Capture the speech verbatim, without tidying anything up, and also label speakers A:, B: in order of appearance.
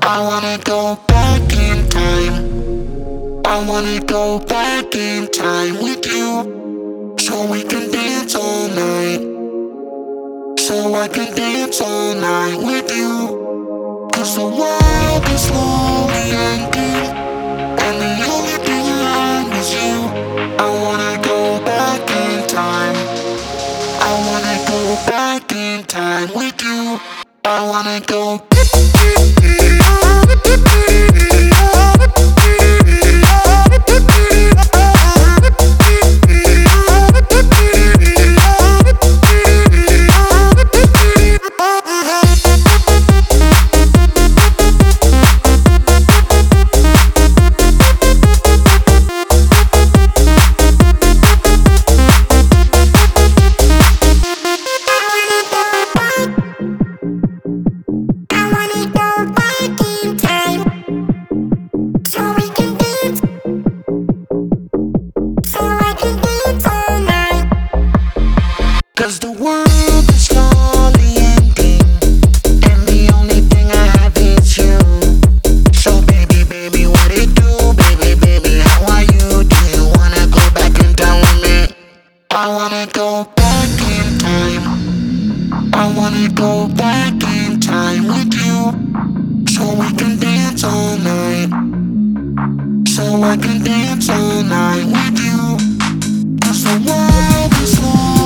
A: I wanna go back in time. I wanna go back in time with you, so we can dance all night. So I can dance all night with you. Cause the world is slowly ending, and the only thing around is you. I wanna go back in time. I wanna go back in time with you. I wanna go. Cause the world is slowly ending, and the only thing I have is you. So baby, baby, what it do? Baby, baby, how are you? Do you wanna go back in time with me? I wanna go back in time. I wanna go back in time with you, so we can dance all night. So I can dance all night with you. Cause the world is slowly